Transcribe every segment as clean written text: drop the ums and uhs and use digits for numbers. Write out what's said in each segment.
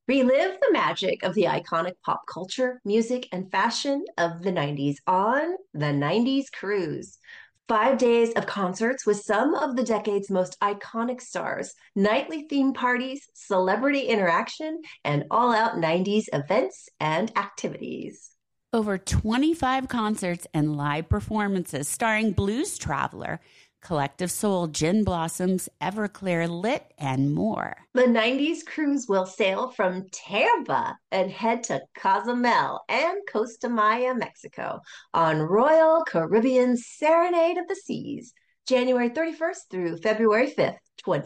Relive the magic of the iconic pop culture, music, and fashion of the 90s on the 90s Cruise. 5 days of concerts with some of the decade's most iconic stars, nightly theme parties, celebrity interaction, and all out 90s events and activities. Over 25 concerts and live performances starring Blues Traveler, Collective Soul, Gin Blossoms, Everclear, Lit, and more. The 90s Cruise will sail from Tampa and head to Cozumel and Costa Maya, Mexico on Royal Caribbean's Serenade of the Seas, January 31st through February 5th,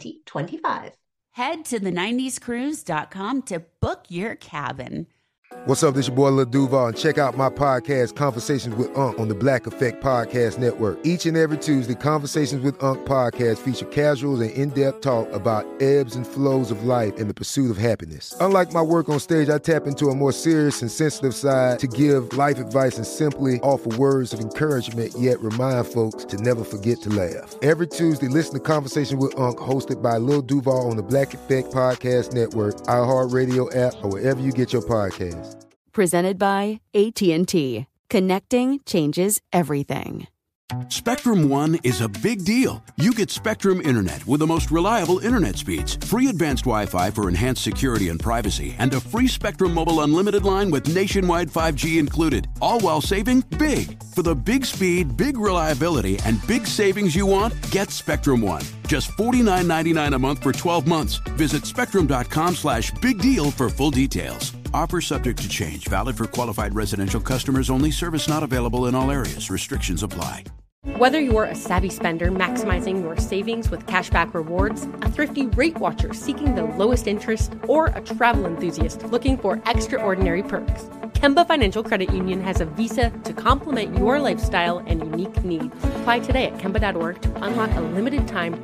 2025. Head to the90scruise.com to book your cabin. What's up, this your boy Lil Duval, and check out my podcast, Conversations with Unc, on the Black Effect Podcast Network. Each and every Tuesday, Conversations with Unc podcast feature casuals and in-depth talk about ebbs and flows of life and the pursuit of happiness. Unlike my work on stage, I tap into a more serious and sensitive side to give life advice and simply offer words of encouragement, yet remind folks to never forget to laugh. Every Tuesday, listen to Conversations with Unc, hosted by Lil Duval on the Black Effect Podcast Network, iHeartRadio app, or wherever you get your podcasts. Presented by AT&T. Connecting changes everything. Spectrum One is a big deal. You get Spectrum Internet with the most reliable internet speeds, free advanced Wi-Fi for enhanced security and privacy, and a free Spectrum Mobile Unlimited line with nationwide 5G included, all while saving big. For the big speed, big reliability, and big savings you want, get Spectrum One. Just $49.99 a month for 12 months. Visit spectrum.com/big deal for full details. Offer subject to change. Valid for qualified residential customers only. Service not available in all areas. Restrictions apply. Whether you're a savvy spender maximizing your savings with cashback rewards, a thrifty rate watcher seeking the lowest interest, or a travel enthusiast looking for extraordinary perks, Kemba Financial Credit Union has a visa to complement your lifestyle and unique needs. Apply today at Kemba.org to unlock a limited time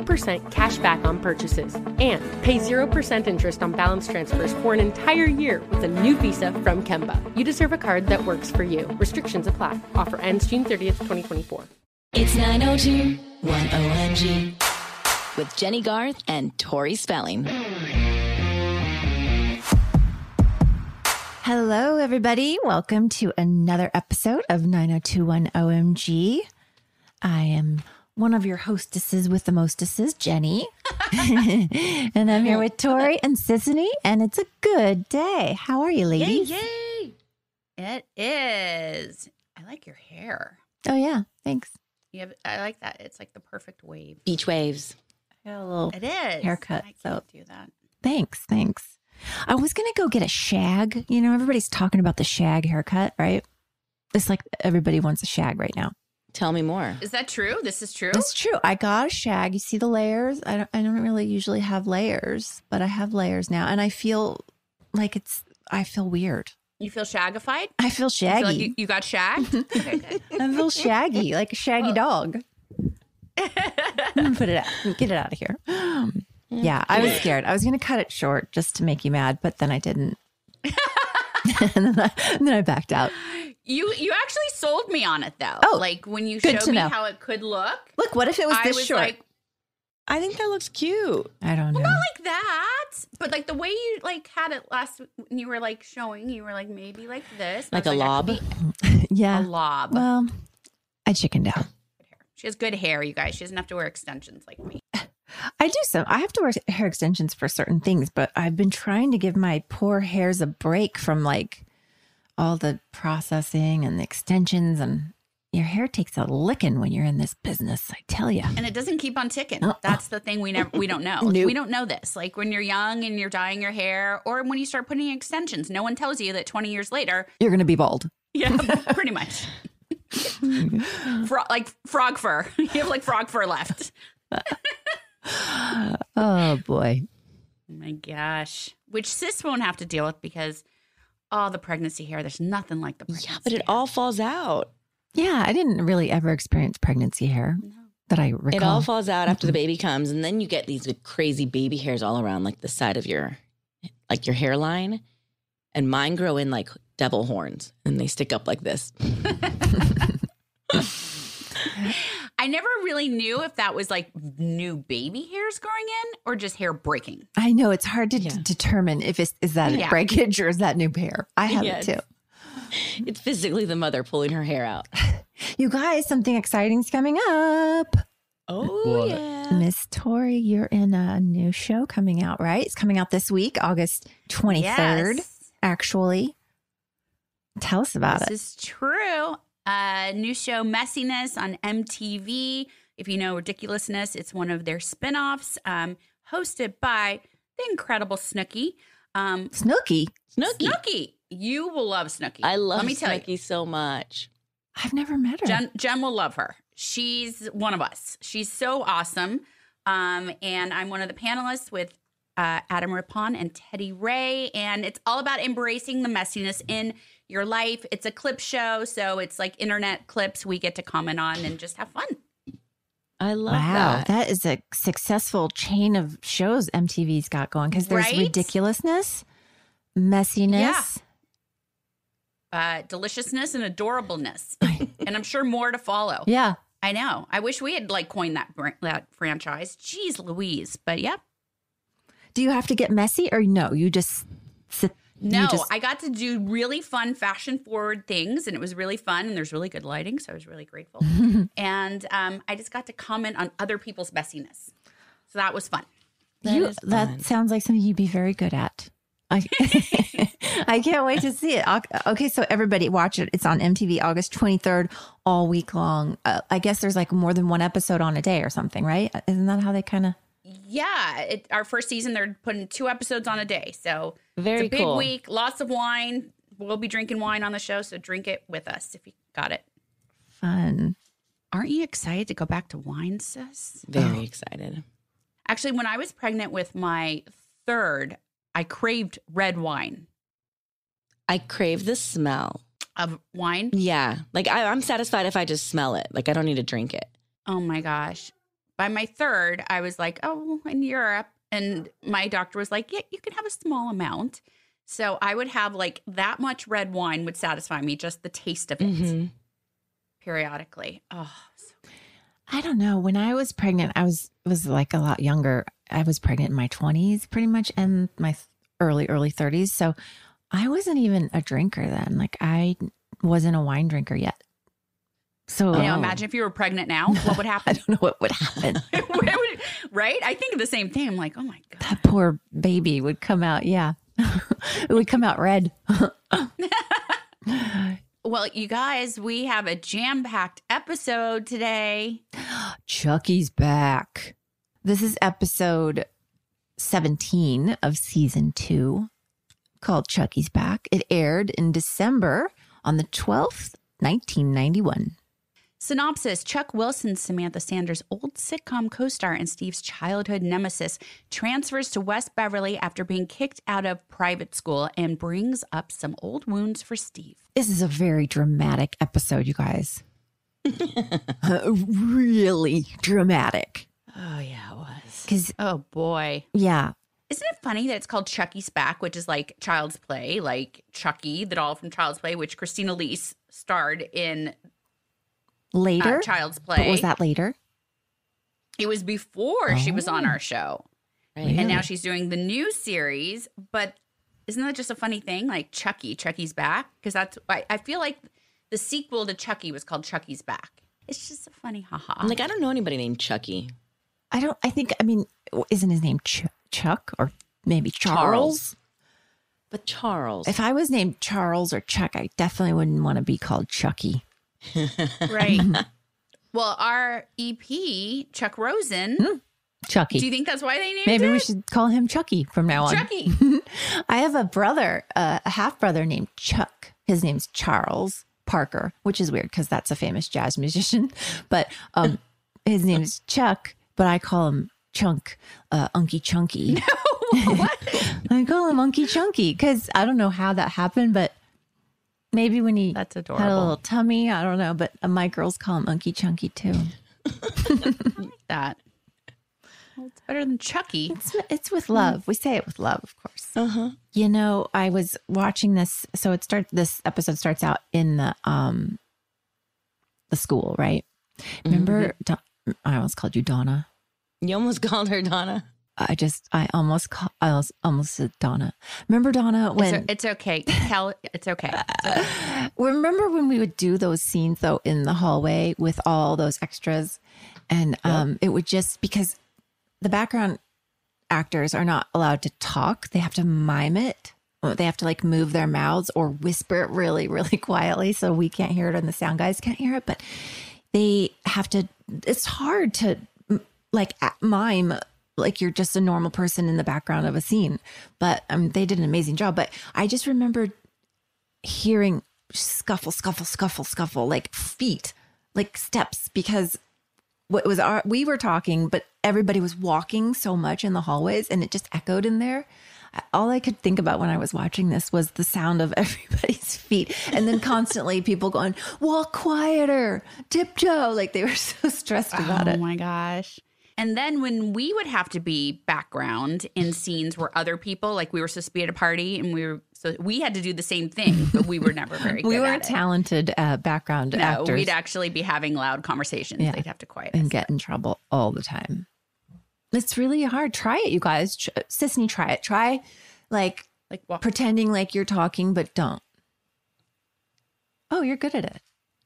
2% cash back on purchases and pay 0% interest on balance transfers for an entire year with a new visa from Kemba. You deserve a card that works for you. Restrictions apply. Offer ends June 30th, 2024. It's 902 1OMG with Jenny Garth and Tori Spelling. Hello, everybody. Welcome to another episode of 9021 OMG. I am one of your hostesses with the mostesses, Jenny. And I'm here with Tori and Sissany, and it's a good day. How are you, ladies? Yay! It is. I like your hair. Oh, yeah. Thanks. I like that. It's like the perfect wave. Beach waves. I got a little It is. haircut. I can't do that. Thanks. I was going to go get a shag. You know, everybody's talking about the shag haircut, right? It's like everybody wants a shag right now. Tell me more. Is that true? This is true? It's true. I got a shag. You see the layers? I don't really usually have layers, but I have layers now. And I feel like I feel weird. You feel shagified? I feel shaggy. You feel like you got shagged? Okay, good. I feel shaggy, like a shaggy dog. Put it out. Get it out of here. Yeah, I was scared. I was going to cut it short just to make you mad, but then I didn't. and then I backed out. You actually sold me on it, though. Oh, like when you good showed to me know. how it could look. Look, what if it was I this was short? like, I think that looks cute. I don't know. well, not like that, but like the way you like had it last, when you were like showing, you were like maybe like this, Like a lob? Yeah. a lob. Well, I chickened out. She has good hair, you guys. She doesn't have to wear extensions like me. I do some. I have to wear hair extensions for certain things, but I've been trying to give my poor hairs a break from like all the processing and the extensions, and your hair takes a licking when you're in this business, I tell you. And it doesn't keep on ticking. That's the thing we don't know. Nope. We don't know this. Like when you're young and you're dyeing your hair, or when you start putting in extensions, no one tells you that 20 years later You're going to be bald. Yeah, pretty much. Like frog fur. You have like frog fur left. Oh, boy. Oh my gosh. Which sis won't have to deal with because the pregnancy hair, there's nothing like the pregnancy Yeah, but it hair. all falls out. Yeah, I didn't really ever experience pregnancy hair that I recall. It all falls out after the baby comes, and then you get these crazy baby hairs all around, like the side of your hairline. And mine grow in like devil horns, and they stick up like this. I never really knew if that was like new baby hairs growing in or just hair breaking. I know it's hard to determine if is that a breakage or is that new hair. I have it too. It's physically the mother pulling her hair out. You guys, something exciting's coming up. Oh, yeah. Miss Tori, you're in a new show coming out, right? It's coming out this week, August 23rd, actually. Tell us about it. This is true. New show, Messiness, on MTV. If you know Ridiculousness, it's one of their spinoffs, hosted by the incredible Snooki. Snooki? Snooki. You will love Snooki. I love Snooki so much. I've never met her. Jen will love her. She's one of us. She's so awesome. And I'm one of the panelists with Adam Rippon and Teddy Ray. And it's all about embracing the messiness in your life. It's a clip show, so it's like internet clips we get to comment on and just have fun. I love that. That is a successful chain of shows MTV's got going because there's ridiculousness, messiness. Deliciousness and adorableness. And I'm sure more to follow. Yeah. I know. I wish we had like coined that franchise. Jeez Louise. But yeah. Do you have to get messy or no? You just sit. No, I got to do really fun fashion forward things and it was really fun and there's really good lighting. So I was really grateful. And I just got to comment on other people's messiness. So that was fun. That sounds like something you'd be very good at. I can't wait to see it. Okay, so everybody watch it. It's on MTV August 23rd all week long. I guess there's like more than one episode on a day or something, right? Isn't that how they kind of... Yeah. Our first season, they're putting 2 episodes on a day. So very it's a big week. Lots of wine. We'll be drinking wine on the show. So drink it with us if you got it. Fun. Aren't you excited to go back to wine, sis? Very excited. Actually, when I was pregnant with my third, I craved red wine. I crave the smell of wine? Yeah. Like I'm satisfied if I just smell it. Like I don't need to drink it. Oh my gosh. By my third, I was like, oh, in Europe. And my doctor was like, yeah, you can have a small amount. So I would have like that much red wine would satisfy me, just the taste of it periodically. Oh, I don't know. When I was pregnant, I was like a lot younger. I was pregnant in my 20s pretty much and my early 30s. So I wasn't even a drinker then. Like I wasn't a wine drinker yet. So imagine if you were pregnant now, what would happen? I don't know what would happen. Right? I think of the same thing. I'm like, oh my God. That poor baby would come out. Yeah. It would come out red. Well, you guys, we have a jam-packed episode today. Chucky's back. This is episode 17 of season 2 called Chucky's Back. It aired in December on the 12th, 1991. Synopsis: Chuck Wilson, Samantha Sanders' old sitcom co-star and Steve's childhood nemesis, transfers to West Beverly after being kicked out of private school and brings up some old wounds for Steve. This is a very dramatic episode, you guys. Really dramatic. Oh, yeah, it was. 'Cause, oh, boy. Yeah. Isn't it funny that it's called Chucky's Back, which is like Child's Play, like Chucky, the doll from Child's Play, which Christina Leese starred in later? Child's Play. But was that later? It was before she was on our show. Right. And now she's doing the new series. But isn't that just a funny thing? Like Chucky's Back? Because that's, I feel like the sequel to Chucky was called Chucky's Back. It's just a funny haha. I'm like, I don't know anybody named Chucky. Isn't his name Chuck or maybe Charles? But Charles. If I was named Charles or Chuck, I definitely wouldn't want to be called Chucky. Right. Well, our EP, Chuck Rosen. Chucky. Do you think that's why they named Maybe it? we should call him Chucky from now on. Chucky. I have a brother, a half brother named Chuck. His name's Charles Parker, which is weird because that's a famous jazz musician. But his name's Chuck, but I call him Chunk, Unky Chunky. No, what? I call him Unky Chunky because I don't know how that happened, but maybe when he That's had adorable. a little tummy, I don't know. But my girls call him Unky Chunky too. That. Well, it's better than Chucky. It's with love. We say it with love, of course. Uh-huh. You know, I was watching this. So this episode starts out in the school, right? Remember I almost called you Donna. You almost called her Donna. I almost said Donna. Remember Donna when It's okay. Kel, it's okay. remember when we would do those scenes though in the hallway with all those extras, and it would just because the background actors are not allowed to talk, they have to mime it. They have to like move their mouths or whisper it really, really quietly so we can't hear it and the sound guys can't hear it. But they have to. It's hard to like mime like you're just a normal person in the background of a scene. But they did an amazing job. But I just remember hearing scuffle, like feet, like steps, because we were talking, but everybody was walking so much in the hallways and it just echoed in there. All I could think about when I was watching this was the sound of everybody's feet. And then constantly people going, walk quieter, tiptoe. Like they were so stressed about it. Oh my gosh. And then when we would have to be background in scenes where other people, like we were supposed to be at a party and we had to do the same thing, but we were never very good We weren't at it. talented background actors. We'd actually be having loud conversations. Yeah. They'd have to quiet and us. get in trouble all the time. It's really hard. Try it, you guys. Sisney, try it. Try like what? Pretending like you're talking, but don't. Oh, you're good at it.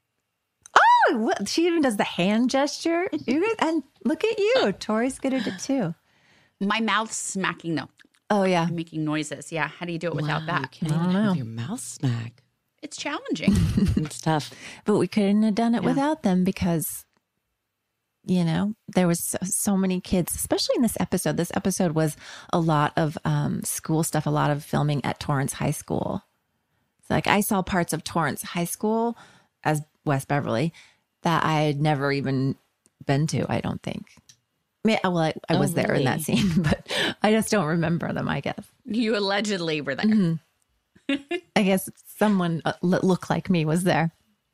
Oh, what? She even does the hand gesture. And look at you. Tori's good at it too. My mouth's smacking though. Oh, yeah. I'm making noises. Yeah. How do you do it without You that? can't even have your mouth smack. It's challenging. It's tough. But we couldn't have done it without them because, you know, there was so many kids, especially in this episode. This episode was a lot of school stuff, a lot of filming at Torrance High School. So, like, I saw parts of Torrance High School as West Beverly that I had never even been to, I don't think. I was there in that scene, but I just don't remember them, I guess. You allegedly were there. Mm-hmm. I guess someone that looked like me was there.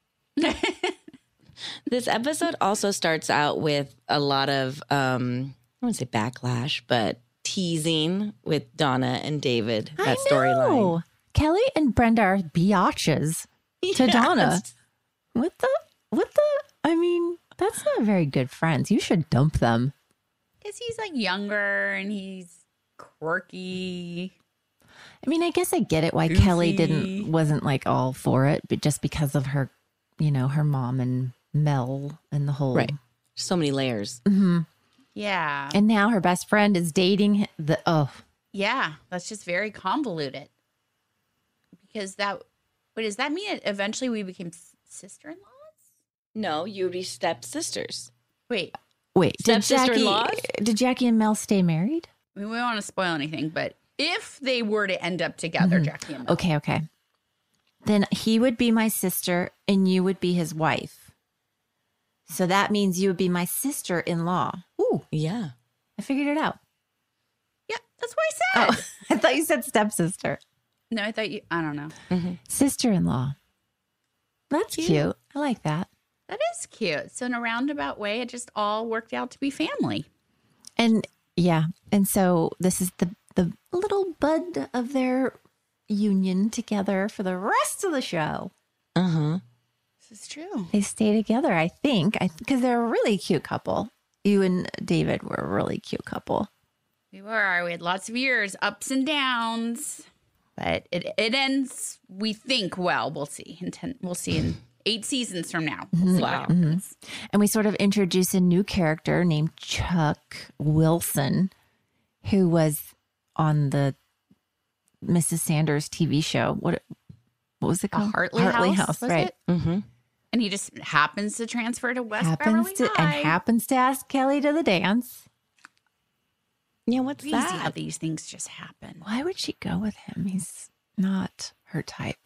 This episode also starts out with a lot of, I wouldn't say backlash, but teasing with Donna and David, that storyline. Kelly and Brenda are biatches to Donna. What the? I mean, that's not very good friends. You should dump them. Because he's like younger and he's quirky. I mean, I guess I get it why Goofy. Kelly wasn't like all for it, but just because of her, you know, her mom and Mel and the whole. Right. So many layers. Mm-hmm. Yeah. And now her best friend is dating Yeah, that's just very convoluted. Because does that mean eventually we became sister-in-laws? No, you would be stepsisters. Wait, did Stepsister-in-laws? Jackie and Mel stay married? I mean, we don't want to spoil anything, but if they were to end up together, Jackie and Mel. Okay. Then he would be my sister and you would be his wife. So that means you would be my sister-in-law. Ooh, Yeah. I figured it out. Yeah, that's what I said. I thought you said stepsister. No, I don't know. Sister-in-law. That's cute. I like that. That is cute. So in a roundabout way, it just all worked out to be family. And yeah. And so this is the little bud of their union together for the rest of the show. Uh-huh. This is true. They stay together, I think, because they're a really cute couple. You and David were a really cute couple. We were. We had lots of years, ups and downs. But it ends, we think, well. We'll see. We'll see in 8 seasons from now. We'll see what happens. And we sort of introduce a new character named Chuck Wilson, who was on the Mrs. Sanders TV show. What was it called? Hartley House, was right? it? Mm-hmm. And he just happens to transfer to West Beverly High. happens to ask Kelly to the dance. Yeah, what's Crazy that? how these things just happen. Why would she go with him? He's not her type.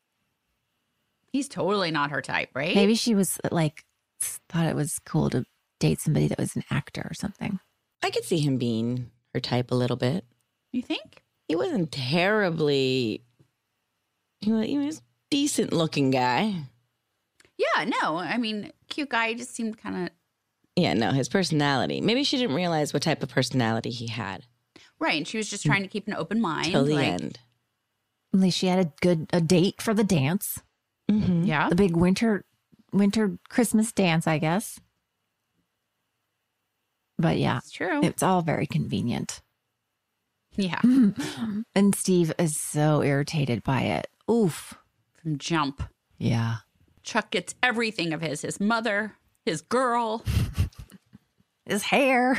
He's totally not her type, right? Maybe she was like, thought it was cool to date somebody that was an actor or something. I could see him being her type a little bit. You think? He wasn't terribly, he was a decent looking guy. Yeah, no. I mean, cute guy. He just seemed kind of... Yeah, no, his personality. Maybe she didn't realize what type of personality he had. Right. And she was just trying to keep an open mind. Till the end. At least she had a date for the dance. Mm-hmm. Yeah. The big winter Christmas dance, I guess. But yeah, It's true. it's all very convenient. Yeah. And Steve is so irritated by it. Oof. From jump. Yeah. Chuck gets everything of his mother, his girl, His hair.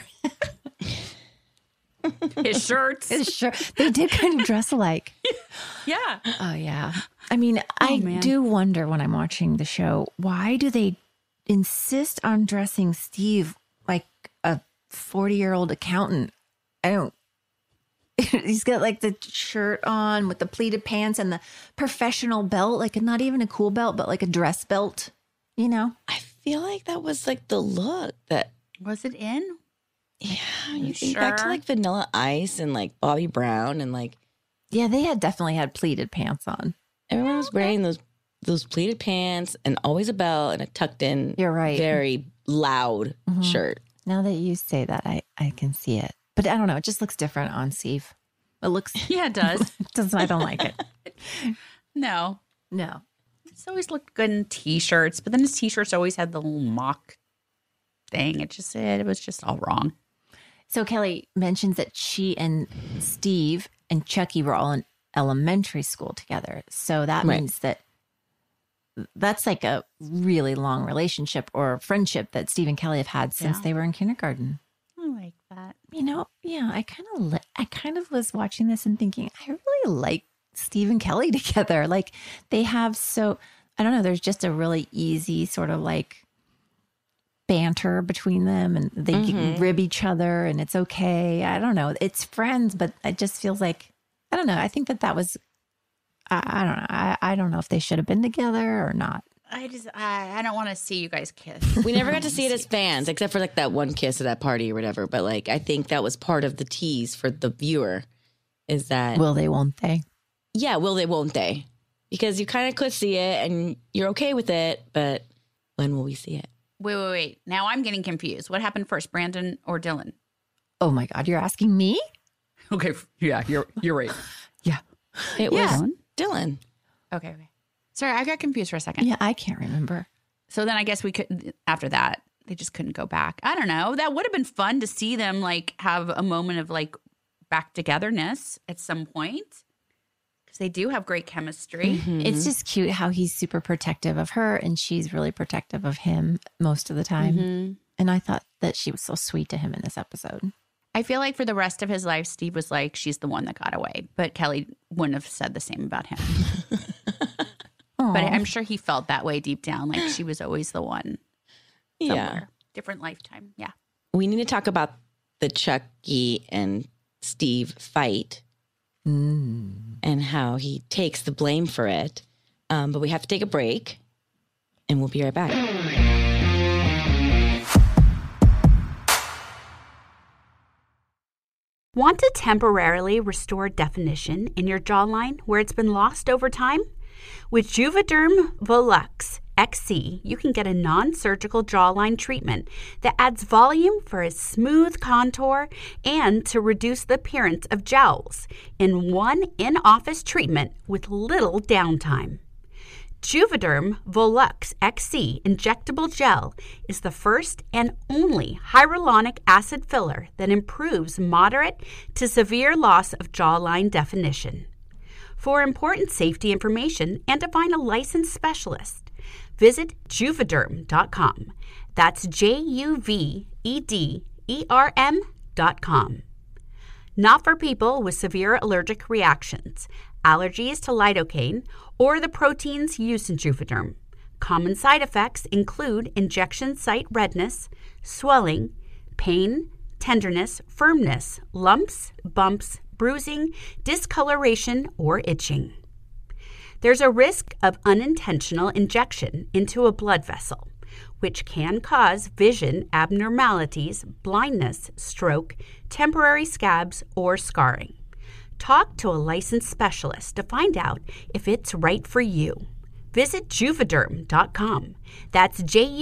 his shirts. His shirt. They did kind of dress alike. Yeah. Oh, yeah. I mean, I man. do wonder when I'm watching the show, why do they insist on dressing Steve like a 40-year-old accountant? I don't. He's got like the shirt on with the pleated pants and the professional belt, like not even a cool belt, but like a dress belt, you know? I feel like that was like the look that, Was it in? yeah, you think back to Sure. like Vanilla Ice and like Bobby Brown and like Yeah, they had definitely had pleated pants on. everyone was wearing those pleated pants and always a belt and a tucked in, You're right. very loud shirt. Now that you say that, I can see it. But I don't know. It just looks different on Steve. It looks, Yeah, it does. I don't like it. No. No. It's always looked good in T-shirts, but then his T-shirts always had the little mock thing. It was just all wrong. So Kelly mentions that she and Steve and Chucky were all in elementary school together. So that Right. means that's like a really long relationship or friendship that Steve and Kelly have had since Yeah. they were in kindergarten. I like that. You know, yeah, I kind of was watching this and thinking, I really like Steve and Kelly together. Like they have I don't know, there's just a really easy sort of like banter between them and they rib each other and it's okay. I don't know. It's friends, but it just feels like, I don't know. I think that was, I don't know. I don't know if they should have been together or not. I don't want to see you guys kiss. We never got to see it as fans, except for like that one kiss at that party or whatever. But like, I think that was part of the tease for the viewer is that, Will they, won't they? yeah, will they, won't they? Because you kind of could see it and you're okay with it, but when will we see it? Wait. Now I'm getting confused. What happened first, Brandon or Dylan? Oh my God, you're asking me? Okay. Yeah, you're right. Yeah. It Yeah. was Dylan. Okay. Sorry, I got confused for a second. Yeah, I can't remember. So then I guess we could, after that, they just couldn't go back. I don't know. That would have been fun to see them like have a moment of like back togetherness at some point. Because they do have great chemistry. It's just cute how he's super protective of her and she's really protective of him most of the time. And I thought that she was so sweet to him in this episode. I feel like for the rest of his life, Steve was like, she's the one that got away. But Kelly wouldn't have said the same about him. But I'm sure he felt that way deep down, like she was always the one. Yeah. Somewhere. Different lifetime. Yeah. We need to talk about the Chucky and Steve fight and how he takes the blame for it. But we have to take a break and we'll be right back. Want to temporarily restore definition in your jawline where it's been lost over time? With Juvederm Volux XC, you can get a non-surgical jawline treatment that adds volume for a smooth contour and to reduce the appearance of jowls in one in-office treatment with little downtime. Juvederm Volux XC injectable gel is the first and only hyaluronic acid filler that improves moderate to severe loss of jawline definition. For important safety information and to find a licensed specialist, visit Juvederm.com. That's JUVEDERM.com. Not for people with severe allergic reactions, allergies to lidocaine, or the proteins used in Juvederm. Common side effects include injection site redness, swelling, pain, tenderness, firmness, lumps, bumps, bruising, discoloration, or itching. There's a risk of unintentional injection into a blood vessel, which can cause vision abnormalities, blindness, stroke, temporary scabs, or scarring. Talk to a licensed specialist to find out if it's right for you. Visit Juvederm.com. That's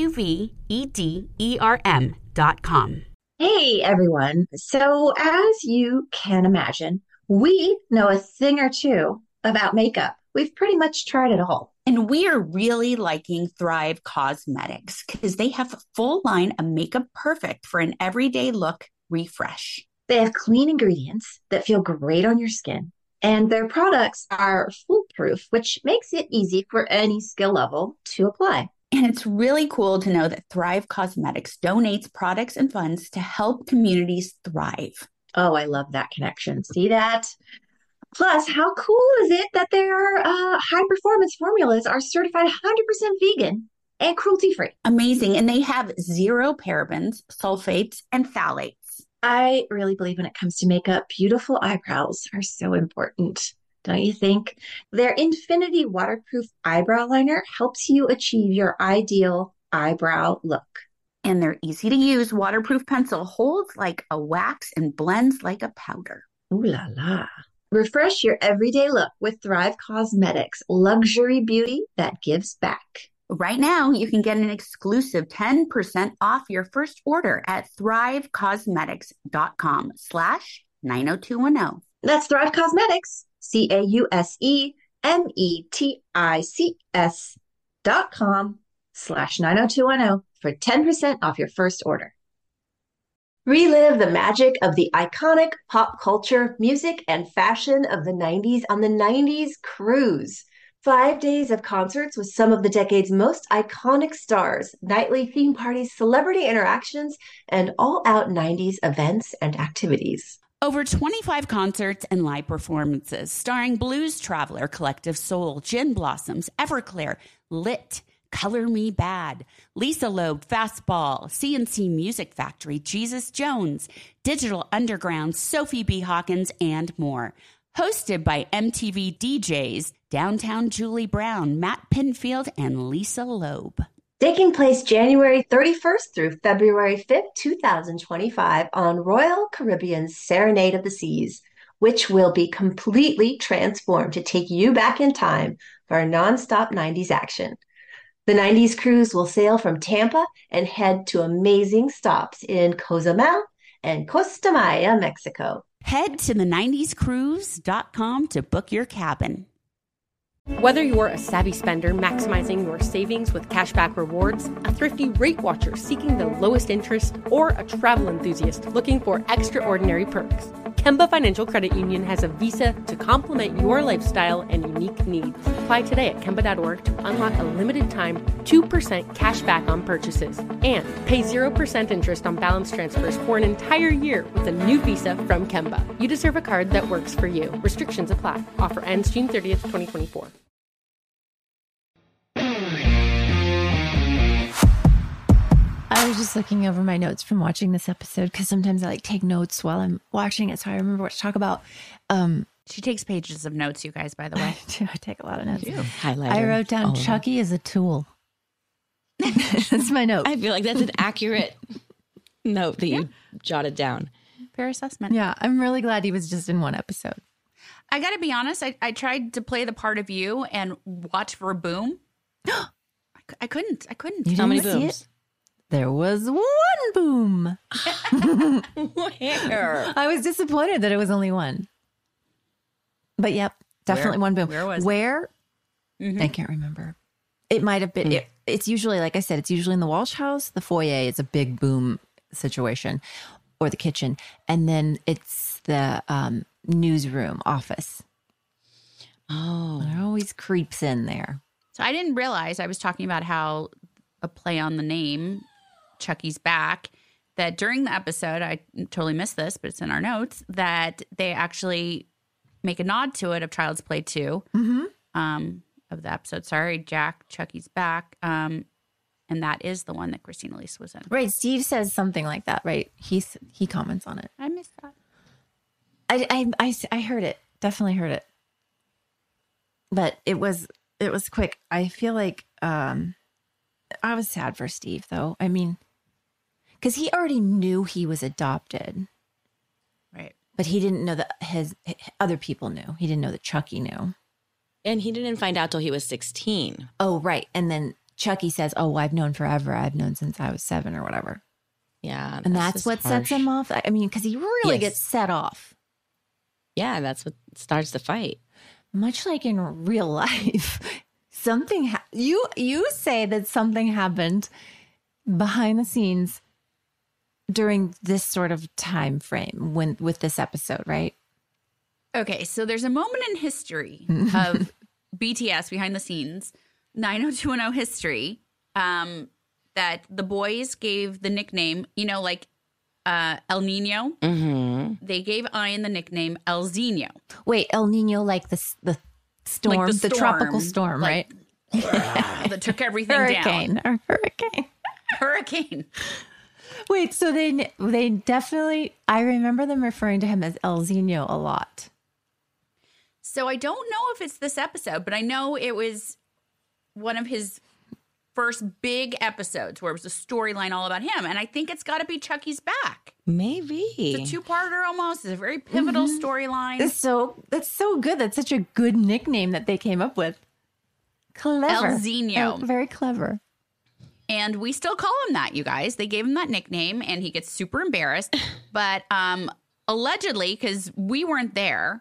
JUVEDERM.com. Hey everyone. So, as you can imagine, we know a thing or two about makeup. We've pretty much tried it all. And we are really liking Thrive Cosmetics because they have a full line of makeup perfect for an everyday look refresh. They have clean ingredients that feel great on your skin, and their products are foolproof, which makes it easy for any skill level to apply. And it's really cool to know that Thrive Cosmetics donates products and funds to help communities thrive. Oh, I love that connection. See that? Plus, how cool is it that their high-performance formulas are certified 100% vegan and cruelty-free? Amazing. And they have 0 parabens, sulfates, and phthalates. I really believe when it comes to makeup, beautiful eyebrows are so important, don't you think? Their Infinity Waterproof Eyebrow Liner helps you achieve your ideal eyebrow look. And their easy-to-use waterproof pencil holds like a wax and blends like a powder. Ooh la la. Refresh your everyday look with Thrive Cosmetics, luxury beauty that gives back. Right now, you can get an exclusive 10% off your first order at thrivecosmetics.com/90210. That's Thrive Cosmetics, CAUSEMETICS.com/90210 for 10% off your first order. Relive the magic of the iconic pop culture, music, and fashion of the 90s on the 90s Cruise. 5 days of concerts with some of the decade's most iconic stars, nightly theme parties, celebrity interactions, and all-out 90s events and activities. Over 25 concerts and live performances starring Blues Traveler, Collective Soul, Gin Blossoms, Everclear, Lit, Color Me Bad, Lisa Loeb, Fastball, CNC Music Factory, Jesus Jones, Digital Underground, Sophie B. Hawkins, and more. Hosted by MTV DJs, Downtown Julie Brown, Matt Pinfield, and Lisa Loeb. Taking place January 31st through February 5th, 2025 on Royal Caribbean's Serenade of the Seas, which will be completely transformed to take you back in time for a nonstop 90s action. The 90s Cruise will sail from Tampa and head to amazing stops in Cozumel and Costa Maya, Mexico. Head to the90scruise.com to book your cabin. Whether you're a savvy spender maximizing your savings with cashback rewards, a thrifty rate watcher seeking the lowest interest, or a travel enthusiast looking for extraordinary perks, Kemba Financial Credit Union has a visa to complement your lifestyle and unique needs. Apply today at Kemba.org to unlock a limited time 2% cash back on purchases and pay 0% interest on balance transfers for an entire year with a new visa from Kemba. You deserve a card that works for you. Restrictions apply. Offer ends June 30th, 2024. I was just looking over my notes from watching this episode because sometimes I take notes while I'm watching it so I remember what to talk about. She takes pages of notes, you guys, by the way. I take a lot of notes. Highlighter. I wrote down Chucky is a tool. That's my note. I feel like that's an accurate note that you jotted down. Fair assessment. Yeah, I'm really glad he was just in one episode. I got to be honest, I tried to play the part of you and watch for a boom. I couldn't. How many booms? There was one boom. Where? I was disappointed that it was only one. But yep, definitely one boom. Where was it? Where? Mm-hmm. I can't remember. It might have been. It's usually, like I said, it's usually in the Walsh house. The foyer is a big boom situation, or the kitchen, and then it's the newsroom office. Oh, it always creeps in there. So I didn't realize I was talking about how a play on the name Chucky's back. That during the episode, I totally missed this, but it's in our notes that they actually make a nod to it of Child's Play 2 of the episode. Sorry, Jack, Chucky's back. And that is the one that Christina Elise was in. Right. Steve says something like that, right? He comments on it. I missed that. I heard it. Definitely heard it. But it was quick. I feel like I was sad for Steve, though. I mean, because he already knew he was adopted. Right. But he didn't know that his other people knew. He didn't know that Chucky knew. And he didn't find out till he was 16. Oh, right. And then Chucky says, oh, I've known forever. I've known since I was 7 or whatever. Yeah. And that's what sets him off. I mean, because he really gets set off. Yeah, that's what starts the fight. Much like in real life. something you say that something happened behind the scenes during this sort of time frame with this episode, right? Okay, so there's a moment in history of BTS behind the scenes, 90210 history, that the boys gave the nickname, like El Nino. Mm-hmm. They gave Ian the nickname El Zeno. Wait, El Nino, like the storm, Like the tropical storm, like, right? That took everything Hurricane. down. Hurricane. Wait, so they definitely, I remember them referring to him as El Zeno a lot. So I don't know if it's this episode, but I know it was one of his first big episodes where it was a storyline all about him. And I think it's got to be Chucky's back. Maybe. It's a two-parter almost. It's a very pivotal storyline. That's so good. That's such a good nickname that they came up with. Clever. El Zeno. Very clever. And we still call him that, you guys. They gave him that nickname, and he gets super embarrassed. But allegedly, because we weren't there,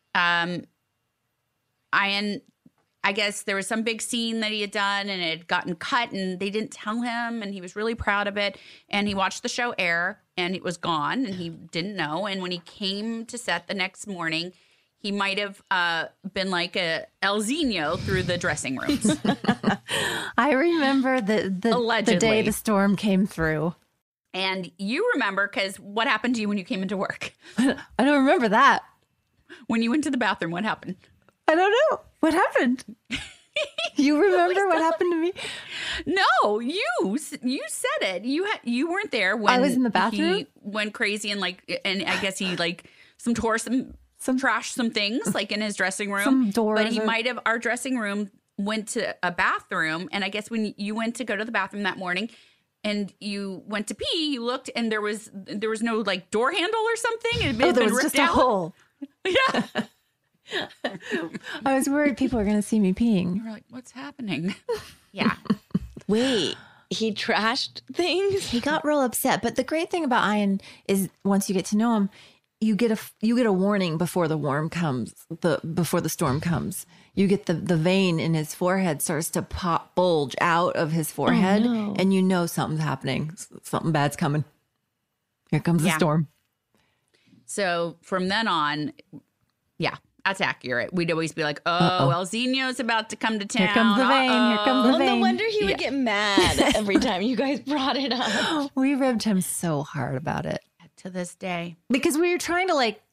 I guess there was some big scene that he had done, and it had gotten cut, and they didn't tell him, and he was really proud of it. And he watched the show air, and it was gone, and he didn't know. And when he came to set the next morning, he might have been like a El Zeno through the dressing rooms. I remember the day the storm came through. And you remember, because what happened to you when you came into work? I don't remember that. When you went to the bathroom, what happened? I don't know. What happened? You remember what happened to me? No, you said it. You weren't there when I was in the bathroom. He went crazy and I guess he tore some trash, some things like in his dressing room. Some doors. But he might have, our dressing room went to a bathroom, and I guess when you went to go to the bathroom that morning and you went to pee, you looked and there was no like door handle or something. It had there been was ripped just out. a hole. Yeah. I was worried people were going to see me peeing. You were like, what's happening? Yeah. Wait, he trashed things? He got real upset. But the great thing about Ian is once you get to know him, you get a warning before the before the storm comes. You get the vein in his forehead starts to bulge out of his forehead, and you know something's happening. Something bad's coming. Here comes the storm. So from then on, yeah, that's accurate. We'd always be like, El Zeno's about to come to town. Here comes the vein. Here comes the vein. No wonder he would get mad every time you guys brought it up. We ribbed him so hard about it. To this day. Because we were trying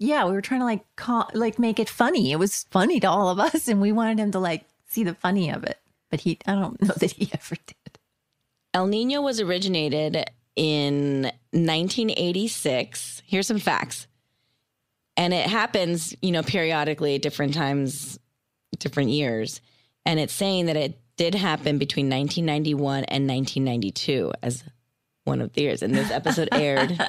to make it funny. It was funny to all of us, and we wanted him to see the funny of it. But I don't know that he ever did. El Nino was originated in 1986. Here's some facts. And it happens, periodically at different times, different years. And it's saying that it did happen between 1991 and 1992 as one of the years. And this episode aired in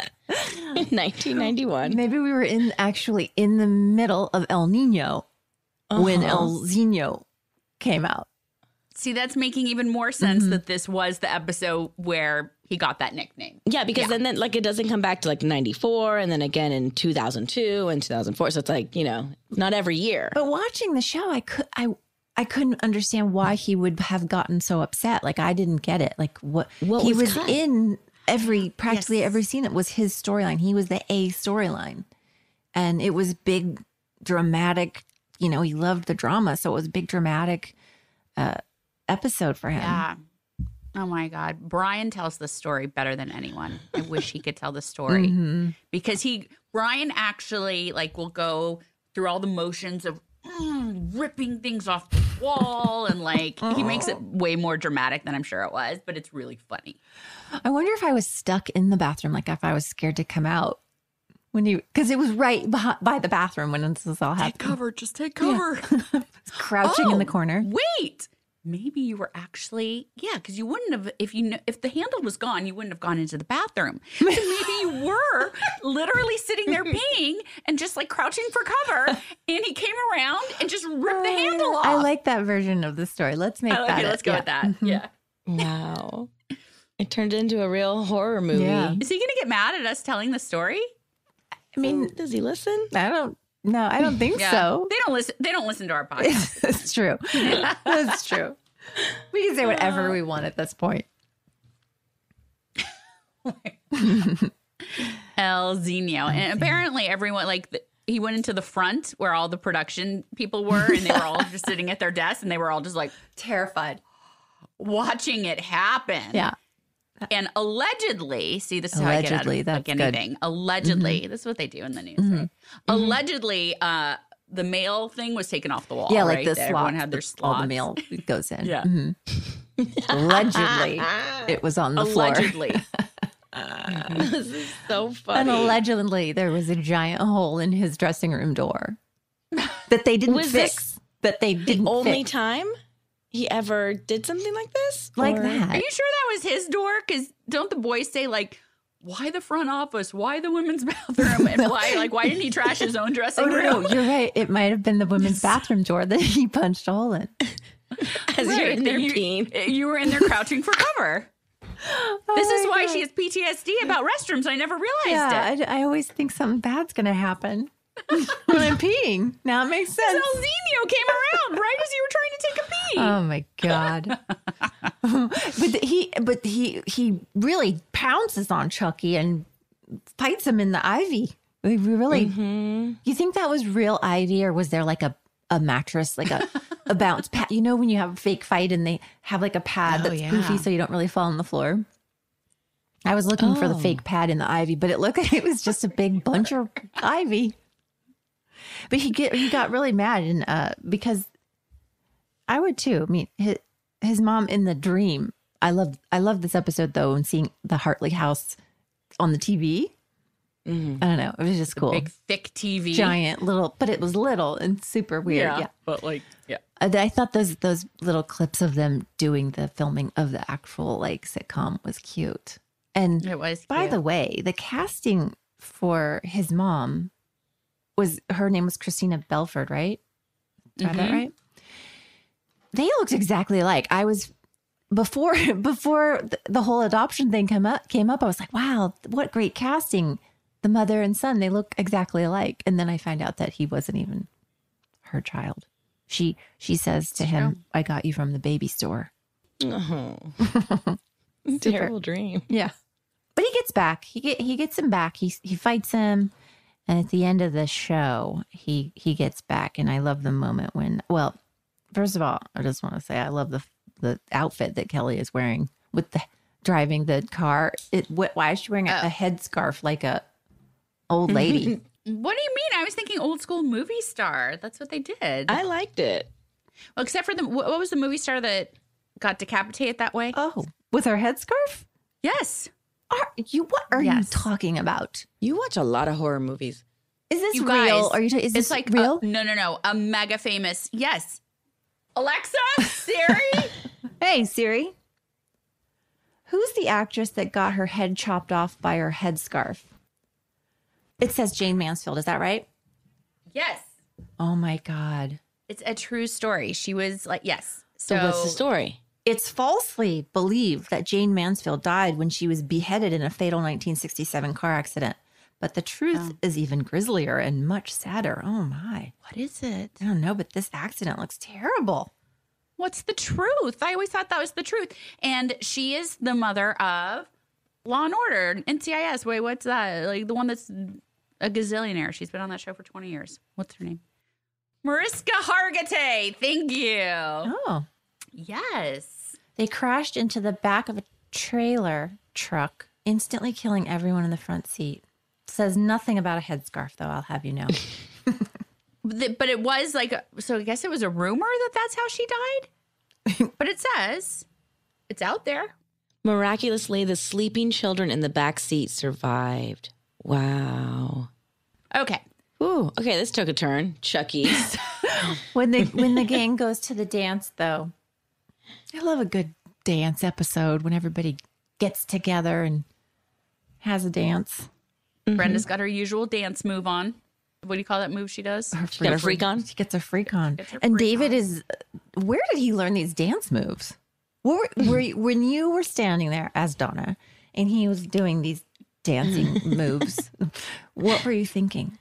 1991. Maybe we were actually in the middle of El Nino when El Zeno came out. See, that's making even more sense that this was the episode where he got that nickname. Yeah, because then it doesn't come back to 94 and then again in 2002 and 2004. So it's not every year. But watching the show, I couldn't understand why he would have gotten so upset. I didn't get it. What he was in practically every scene. It was his storyline. He was the A storyline. And it was big, dramatic. He loved the drama. So it was a big, dramatic episode for him. Yeah. Oh my God. Brian tells the story better than anyone. I wish he could tell the story because Brian actually will go through all the motions of ripping things off the wall and he makes it way more dramatic than I'm sure it was, but it's really funny. I wonder if I was stuck in the bathroom, if I was scared to come out because it was right by the bathroom when this was all happening. Take cover, just take cover. Yeah. Crouching in the corner. Wait. Maybe you were actually, because you wouldn't have, if the handle was gone, you wouldn't have gone into the bathroom. So maybe you were literally sitting there peeing and just crouching for cover, and he came around and just ripped the handle off. I like that version of the story. Let's make that. Okay, let's go with that. Yeah. Wow. It turned into a real horror movie. Yeah. Is he going to get mad at us telling the story? I mean, does he listen? No, I don't think so. They don't listen to our podcast. It's true. That's true. We can say whatever we want at this point. El Zeno. And apparently everyone, he went into the front where all the production people were, and they were all just sitting at their desks, and they were all just like terrified, watching it happen. Yeah. And allegedly, see, this is how I get out of anything. Good. Allegedly, this is what they do in the news, right? Allegedly, the mail thing was taken off the wall. Yeah, right? like the slots. Everyone had their slots. All the mail goes in. Yeah. Allegedly, it was on the floor. Allegedly. This is so funny. And allegedly, there was a giant hole in his dressing room door that they didn't fix. That they didn't. The only fix. time he ever did something like this, like or? that. Are you sure that was his door? Because don't the boys say why the front office? Why the women's bathroom? And why didn't he trash his own dressing room? No, you're right. It might have been the women's bathroom door that he punched a hole in. As you're in there peeing. You were in there crouching for cover. This is why she has PTSD about restrooms. I never realized it. I always think something bad's going to happen when I'm peeing. Now it makes sense. El Zeno came around right as you were trying to take a pee. Oh my God. but he really pounces on Chucky and fights him in the ivy. We really, you think that was real ivy, or was there like a mattress, like a bounce pad? You know, when you have a fake fight and they have like a pad that's goofy so you don't really fall on the floor. I was looking for the fake pad in the ivy, but it looked like it was just a big bunch of ivy. But he got really mad, and because I would too. I mean, his mom in the dream. I love this episode though, and seeing the Hartley house on the TV. I don't know. It was just cool. Big, thick TV. Giant, little, but it was little and super weird. Yeah. But I thought those little clips of them doing the filming of the actual sitcom was cute. And it was cute. By the way, the casting for his mom her name was Christina Belford, right? Did I have that right? They looked exactly alike. I was before the whole adoption thing came up, I was like, wow, what great casting. The mother and son, they look exactly alike. And then I find out that he wasn't even her child. She says to him, I got you from the baby store. Oh. Terrible dream. Yeah. But he gets back. He gets him back. He fights him. And at the end of the show, he gets back. And I love the moment when, well, first of all, I just want to say I love the outfit that Kelly is wearing with driving the car. Why is she wearing a headscarf like a old lady? What do you mean? I was thinking old school movie star. That's what they did. I liked it. Well, except for what was the movie star that got decapitated that way? Oh, with her headscarf? Yes. What are you talking about? You watch a lot of horror movies. Is this you real? Guys, is this real? No. A mega famous. Yes. Alexa, Siri. Hey, Siri. Who's the actress that got her head chopped off by her headscarf? It says Jane Mansfield. Is that right? Yes. Oh, my God. It's a true story. She was yes. So what's the story? It's falsely believed that Jane Mansfield died when she was beheaded in a fatal 1967 car accident. But the truth is even grislier and much sadder. Oh, my. What is it? I don't know, but this accident looks terrible. What's the truth? I always thought that was the truth. And she is the mother of Law and Order, NCIS. Wait, what's that? Like the one that's a gazillionaire. She's been on that show for 20 years. What's her name? Mariska Hargitay. Thank you. Oh. Yes. They crashed into the back of a trailer truck, instantly killing everyone in the front seat. Says nothing about a headscarf, though, I'll have you know. But it was so I guess it was a rumor that that's how she died. But it says it's out there. Miraculously, the sleeping children in the back seat survived. Wow. Okay. Ooh. Okay, this took a turn. Chucky. When the gang goes to the dance, though, I love a good dance episode when everybody gets together and has a dance. Mm-hmm. Brenda's got her usual dance move on. What do you call that move she does? She got a freak on? She gets a freak on. And David is, where did he learn these dance moves? When you were standing there as Donna and he was doing these dancing moves, what were you thinking?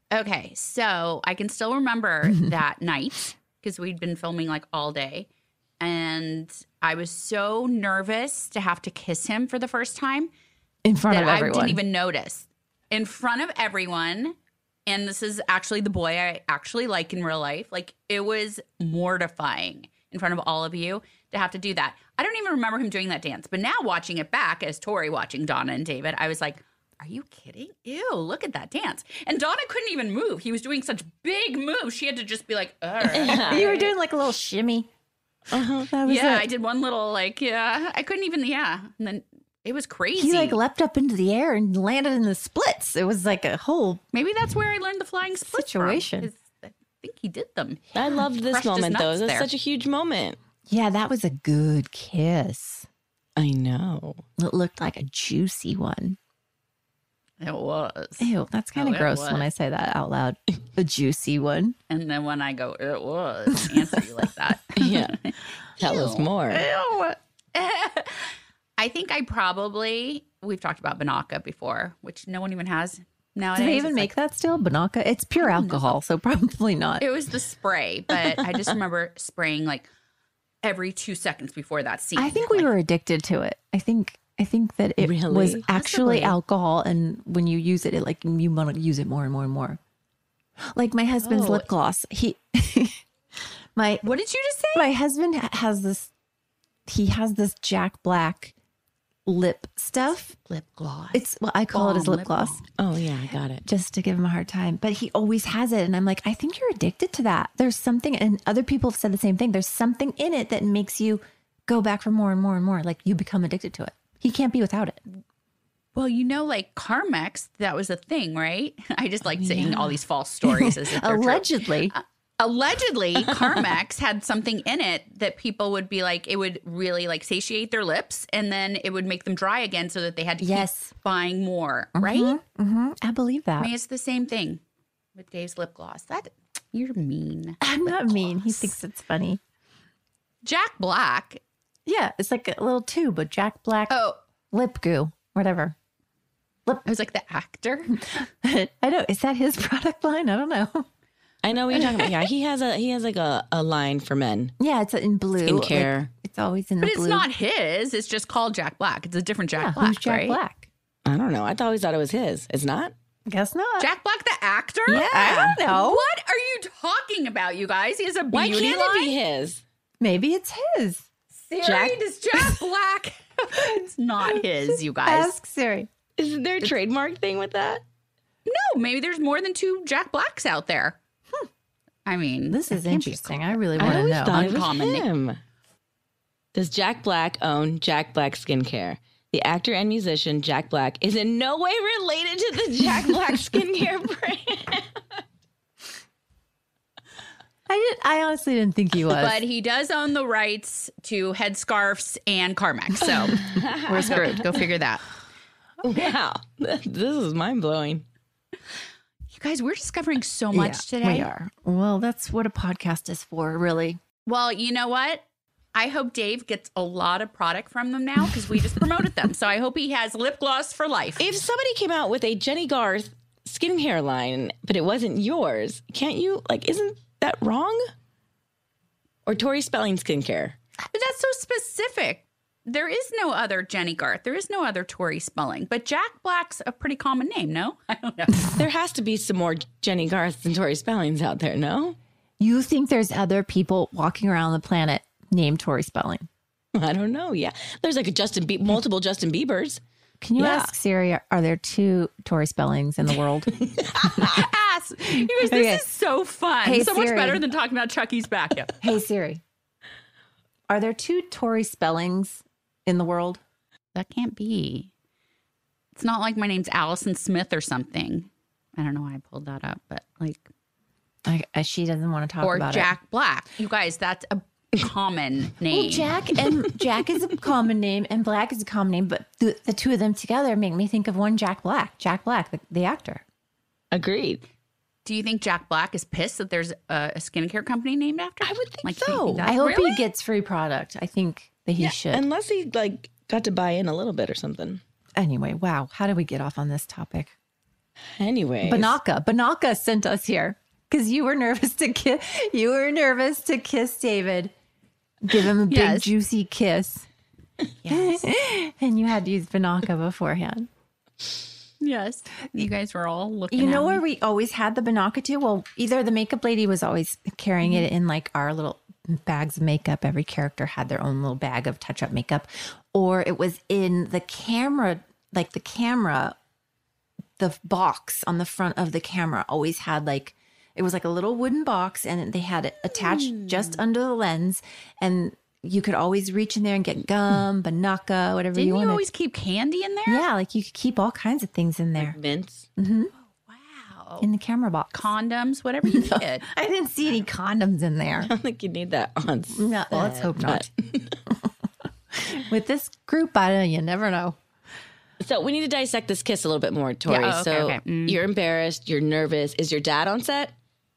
Okay, so I can still remember that night because we'd been filming all day. and I was so nervous to have to kiss him for the first time In front that of everyone. I didn't even notice. In front of everyone. And this is actually the boy I actually like in real life. Like, it was mortifying in front of all of you to have to do that. I don't even remember him doing that dance. But now watching it back as Tori watching Donna and David, I was like, are you kidding? Ew, look at that dance. And Donna couldn't even move. He was doing such big moves. She had to just be like, You were doing like a little shimmy. I did one little I couldn't even, and then it was crazy. He like leapt up into the air and landed in the splits. It was like a whole Maybe that's where I learned the flying splits situation. From, I think he did them. I loved this Crushed his moment, though. nuts It was there. such a huge moment. Yeah, that was a good kiss. I know. It looked like a juicy one. It was. Ew, that's kind of it gross was. when I say that out loud. A juicy one. And then when I go, it was, answer you like that. Yeah. Tell us more. I think we've talked about Banaka before, which no one even has nowadays. Do they even It's make that still? Banaka? It's pure alcohol, so probably not. It was the spray, but I just remember spraying like every 2 seconds before that scene. I think we were addicted to it. I think that it Really? was actually Possibly. alcohol, and when you use it, you want to use it more and more and more. Like my husband's lip gloss. What did you just say? My husband has this. He has this Jack Black lip stuff. Lip gloss. I call it his lip gloss. Oh, yeah, I got it. Just to give him a hard time. But he always has it. And I'm like, I think you're addicted to that. There's something, and other people have said the same thing. There's something in it that makes you go back for more and more and more. Like you become addicted to it. He can't be without it. Well, like Carmex, that was a thing, right? I just like saying all these false stories as if they're true. Allegedly. Allegedly, Carmex had something in it that people would be like, it would really like satiate their lips, and then it would make them dry again so that they had to keep buying more, right? Mm-hmm. I believe that. I mean, it's the same thing with Dave's lip gloss. You're mean. I'm not mean. He thinks it's funny. Jack Black. Yeah, it's like a little tube of Jack Black lip goo, whatever. I was like the actor. I know. Is that his product line? I don't know. I know what you're talking about. Yeah, he has like a line for men. Yeah, it's in blue. Skincare. Like, it's always in But the it's blue. not his. It's just called Jack Black. It's a different Jack Black, Who's Jack right? Black? I don't know. I always thought it was his. It's not? Guess not. Jack Black, the actor? Yeah. I don't know. What are you talking about, you guys? He has a beauty Why can't line? it be his? Maybe it's his. Siri, does Jack Black? It's not his, you guys. Ask Siri. Isn't there a trademark thing with that? No, maybe there's more than 2 Jack Blacks out there. I mean, This is that can't be interesting. I really want I to always know. thought it was Uncommon name. him. Does Jack Black own Jack Black Skincare? The actor and musician Jack Black is in no way related to the Jack Black skincare brand. I honestly didn't think he was. But he does own the rights to headscarves and Carmex. So we're screwed. Go figure that. Wow. This is mind blowing. You guys, we're discovering so much today. We are. Well, that's what a podcast is for, really. Well, you know what? I hope Dave gets a lot of product from them now because we just promoted them. So I hope he has lip gloss for life. If somebody came out with a Jenny Garth skincare line, but it wasn't yours, can't you, isn't that wrong? Or Tori Spelling skincare? But that's so specific. There is no other Jenny Garth. There is no other Tori Spelling. But Jack Black's a pretty common name, no? I don't know. There has to be some more Jenny Garths and Tori Spellings out there, no? You think there's other people walking around the planet named Tori Spelling? I don't know. Yeah. There's like multiple Justin Biebers. Can you ask Siri, are there 2 Tori Spellings in the world? Ass. You guys, this is so fun. Hey, so much Siri. better than talking about Chucky's back. Yeah. Hey, Siri. Are there 2 Tori Spellings in the world? That can't be. It's not like my name's Allison Smith or something. I don't know why I pulled that up, but She doesn't want to talk about Jack Black. You guys, that's a common name. Well, Jack is a common name and Black is a common name, but the 2 of them together make me think of one Jack Black. Jack Black, the actor. Agreed. Do you think Jack Black is pissed that there's a skincare company named after him? I would think do you so. think that- I hope Really? he gets free product. I think that he should. Unless he got to buy in a little bit or something. Anyway, wow. How did we get off on this topic? Anyway. Banaka sent us here because you were nervous to kiss. You were nervous to kiss David give him a big Yes. juicy kiss. Yes. And you had to use Binaca beforehand. Yes. You guys were all looking You at know me. where we always had the Binaca too? Well, either the makeup lady was always carrying it in like our little bags of makeup. Every character had their own little bag of touch-up makeup. Or it was in the camera, like the box on the front of the camera always had like, it was like a little wooden box and they had it attached just under the lens. And you could always reach in there and get gum, Binaca, whatever Didn't you you wanted. always keep candy in there? Yeah, like you could keep all kinds of things in there Mints. Wow. in the camera box. Condoms, whatever you did. I didn't see any condoms in there. I don't think you need that on No, well, let's hope not. With this group, you never know. So we need to dissect this kiss a little bit more, Tori. Yeah, okay, so okay. you're embarrassed. You're nervous. Is your dad on set?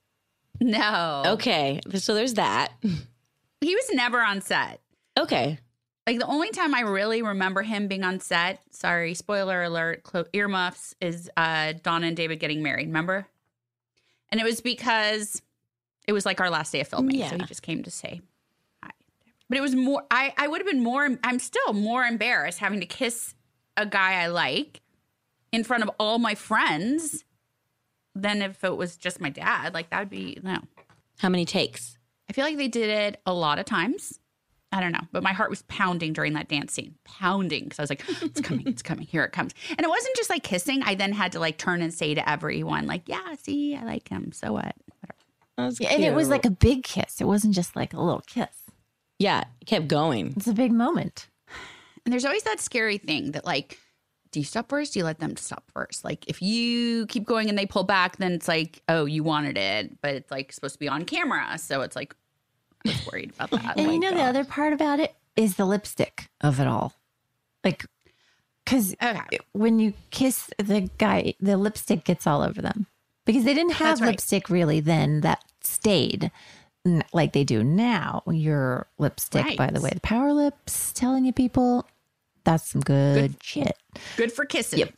No. Okay. So there's that. He was never on set. Okay. Like the only time I really remember him being on set, sorry, spoiler alert, earmuffs, is Donna and David getting married, remember? And it was because it was like our last day of filming. Yeah. So he just came to say hi. But it was more, I would have been more, I'm still more embarrassed having to kiss a guy I like in front of all my friends than if it was just my dad. Like that would be, no. How many takes? I feel like they did it a lot of times. I don't know, but my heart was pounding during that dance scene, pounding because I was like, it's coming, here it comes. And it wasn't just like kissing. I then had to like turn and say to everyone, like, yeah, see, I like him. So what? Whatever. That was And it was cute. like a big kiss. It wasn't just like a little kiss. Yeah, it kept going. It's a big moment. And there's always that scary thing that like, do you stop first? Do you let them stop first? Like if you keep going and they pull back, then it's like, oh, you wanted it, but it's like supposed to be on camera. So it's like, I was worried about that. And Like, you know, the other part about it is the lipstick of it all. Like, because when you kiss the guy, the lipstick gets all over them. Because they didn't have That's right. lipstick really then that stayed like they do now. Your lipstick, by the way, the Power Lips, telling you people, that's some good shit. Good for kissing. Yep.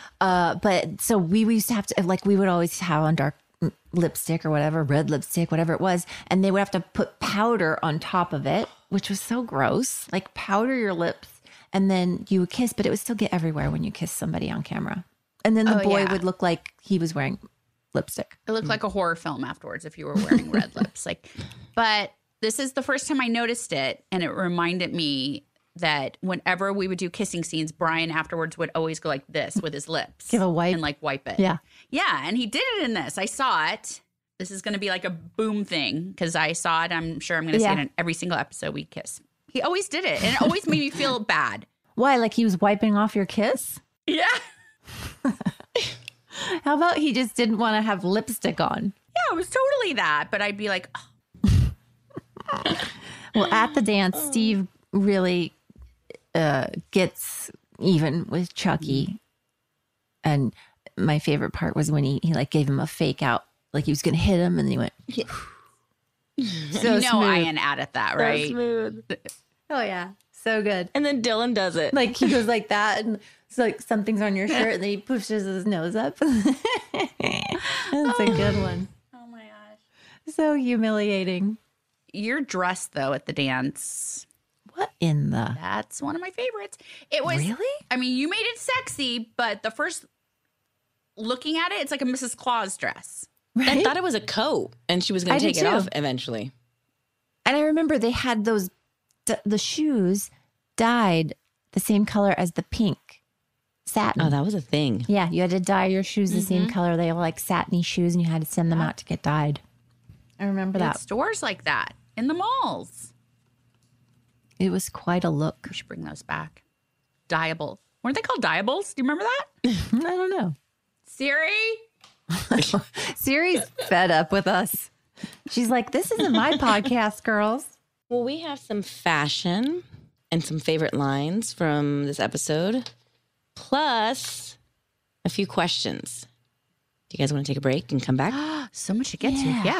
But so we used to have to, like, we would always have on dark lipstick or whatever, red lipstick, whatever it was. And they would have to put powder on top of it, which was so gross. Like powder your lips and then you would kiss, but it would still get everywhere when you kiss somebody on camera. And then the boy would look like he was wearing lipstick. It looked like a horror film afterwards if you were wearing red lips. Like, but this is the first time I noticed it, and it reminded me that whenever we would do kissing scenes, Brian afterwards would always go like this with his lips. Give a wipe. And like wipe it. Yeah. Yeah. And he did it in this. I saw it. This is going to be like a boom thing because I saw it. I'm sure I'm going to see it in every single episode we kiss. He always did it. And it always made me feel bad. Why? Like he was wiping off your kiss? Yeah. How about he just didn't want to have lipstick on? Yeah, it was totally that. But I'd be like, oh. Well, at the dance, Steve really gets even with Chucky. And my favorite part was when he like gave him a fake out, like he was going to hit him, and then he went. So you know Ian added that, right? So smooth. Oh yeah, so good. And then Dylan does it. Like he goes like that, and it's like something's on your shirt, and then he pushes his nose up. That's a good one. Oh my gosh. So humiliating. Your dress, though, at the dance. What in the? That's one of my favorites. It was Really? I mean, you made it sexy, but the first looking at it, it's like a Mrs. Claus dress. Right? I thought it was a coat, and she was going I to did take it too. off eventually. And I remember they had those, the shoes dyed the same color as the pink satin. Oh, that was a thing. Yeah, you had to dye your shoes the same color. They were like satiny shoes, and you had to send them out to get dyed. I remember that. At stores like that in the malls. It was quite a look. We should bring those back. Dyeable. Weren't they called dyeables? Do you remember that? I don't know. Siri? Siri's fed up with us. She's like, this isn't my podcast, girls. Well, we have some fashion and some favorite lines from this episode, plus a few questions. Do you guys want to take a break and come back? So much to get to. Yeah.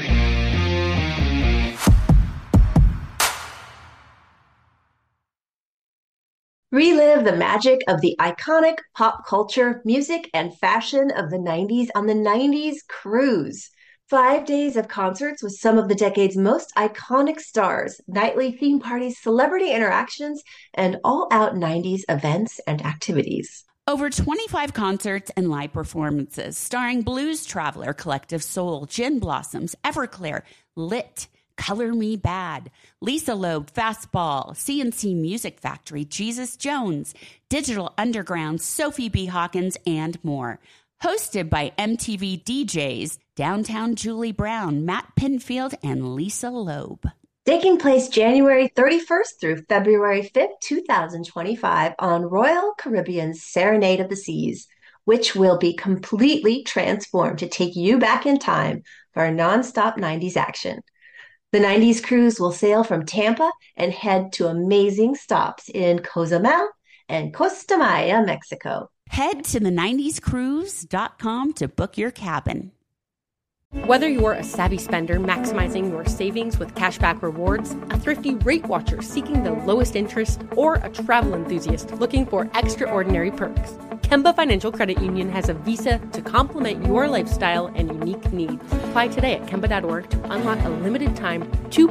Relive the magic of the iconic pop culture, music, and fashion of the 90s on the 90s Cruise. 5 days of concerts with some of the decade's most iconic stars, nightly theme parties, celebrity interactions, and all-out 90s events and activities. Over 25 concerts and live performances starring Blues Traveler, Collective Soul, Gin Blossoms, Everclear, Lit, Color Me Bad, Lisa Loeb, Fastball, CNC Music Factory, Jesus Jones, Digital Underground, Sophie B. Hawkins, and more. Hosted by MTV DJs, Downtown Julie Brown, Matt Pinfield, and Lisa Loeb. Taking place January 31st through February 5th, 2025 on Royal Caribbean's Serenade of the Seas, which will be completely transformed to take you back in time for a nonstop 90s action. The 90s cruise will sail from Tampa and head to amazing stops in Cozumel and Costa Maya, Mexico. Head to the90scruise.com to book your cabin. Whether you're a savvy spender maximizing your savings with cashback rewards, a thrifty rate watcher seeking the lowest interest, or a travel enthusiast looking for extraordinary perks, Kemba Financial Credit Union has a visa to complement your lifestyle and unique needs. Apply today at Kemba.org to unlock a limited time